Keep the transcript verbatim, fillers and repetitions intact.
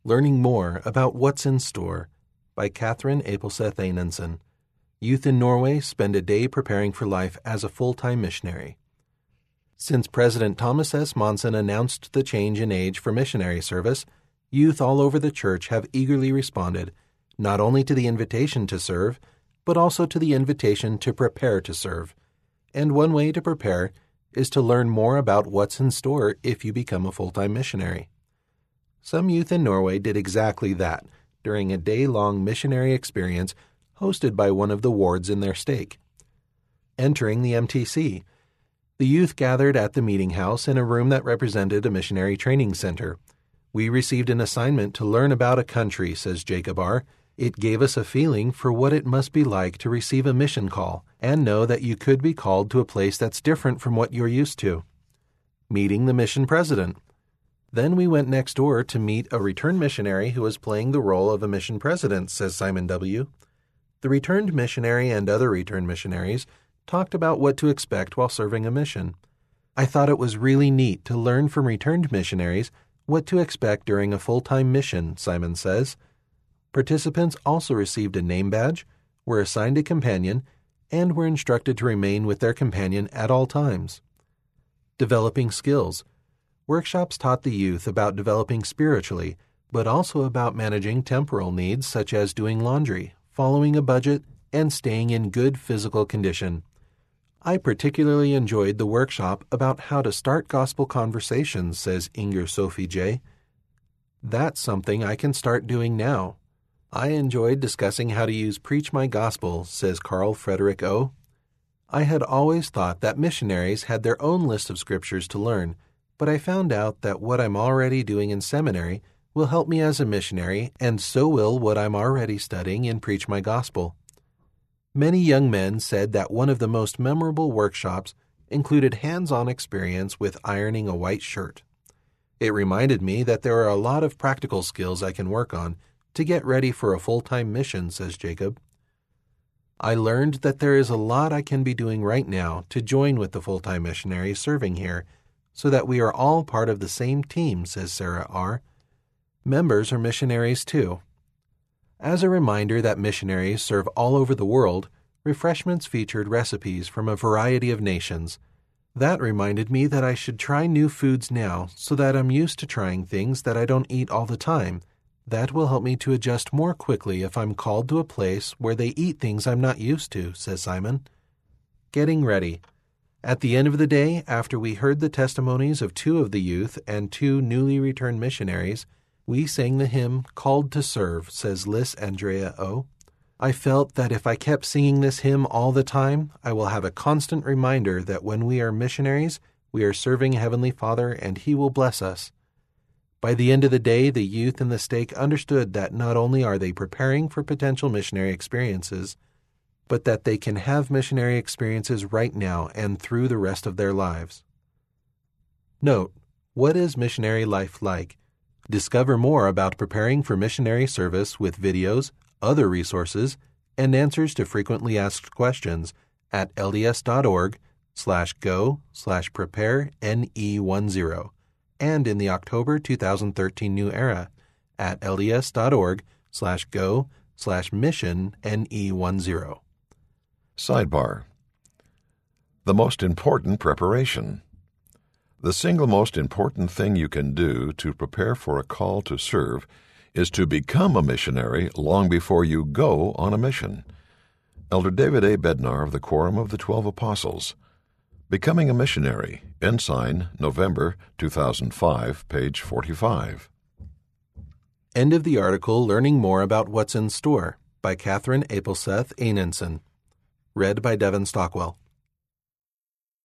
Learning More About What's in Store by Catherine Apleseth Einenson. Youth in Norway spend a day preparing for life as a full-time missionary. Since President Thomas S. Monson announced the change in age for missionary service, youth all over the church have eagerly responded, not only to the invitation to serve, but also to the invitation to prepare to serve. And one way to prepare is to learn more about what's in store if you become a full-time missionary. Some youth in Norway did exactly that during a day-long missionary experience hosted by one of the wards in their stake. Entering the M T C, the youth gathered at the meeting house in a room that represented a missionary training center. We received an assignment to learn about a country, says Jacob R. It gave us a feeling for what it must be like to receive a mission call and know that you could be called to a place that's different from what you're used to. Meeting the mission president. Then we went next door to meet a returned missionary who was playing the role of a mission president, says Simon W. The returned missionary and other returned missionaries talked about what to expect while serving a mission. I thought it was really neat to learn from returned missionaries what to expect during a full-time mission, Simon says. Participants also received a name badge, were assigned a companion, and were instructed to remain with their companion at all times. Developing skills. Workshops taught the youth about developing spiritually, but also about managing temporal needs such as doing laundry, following a budget, and staying in good physical condition. I particularly enjoyed the workshop about how to start gospel conversations, says Inger Sophie J. That's something I can start doing now. I enjoyed discussing how to use Preach My Gospel, says Carl Frederick O. I had always thought that missionaries had their own list of scriptures to learn, but I found out that what I'm already doing in seminary will help me as a missionary, and so will what I'm already studying in Preach My Gospel. Many young men said that one of the most memorable workshops included hands-on experience with ironing a white shirt. It reminded me that there are a lot of practical skills I can work on to get ready for a full-time mission, says Jacob. I learned that there is a lot I can be doing right now to join with the full-time missionaries serving here, so that we are all part of the same team, says Sarah R. Members are missionaries too. As a reminder that missionaries serve all over the world, refreshments featured recipes from a variety of nations. That reminded me that I should try new foods now so that I'm used to trying things that I don't eat all the time. That will help me to adjust more quickly if I'm called to a place where they eat things I'm not used to, says Simon. Getting ready. At the end of the day, after we heard the testimonies of two of the youth and two newly returned missionaries, we sang the hymn Called to Serve, says Liz Andrea O. I felt that if I kept singing this hymn all the time, I will have a constant reminder that when we are missionaries, we are serving Heavenly Father and He will bless us. By the end of the day, the youth in the stake understood that not only are they preparing for potential missionary experiences, but that they can have missionary experiences right now and through the rest of their lives. Note, what is missionary life like? Discover more about preparing for missionary service with videos, other resources, and answers to frequently asked questions at lds.org slash go slash prepare ne10 and in the October two thousand thirteen New Era at lds.org slash go slash mission ne10. Sidebar. The most important preparation. The single most important thing you can do to prepare for a call to serve is to become a missionary long before you go on a mission. Elder David A. Bednar of the Quorum of the Twelve Apostles. Becoming a Missionary, Ensign, November two thousand five, page forty-five. End of the article Learning More About What's in Store by Catherine Apleseth Einenson. Read by Devin Stockwell.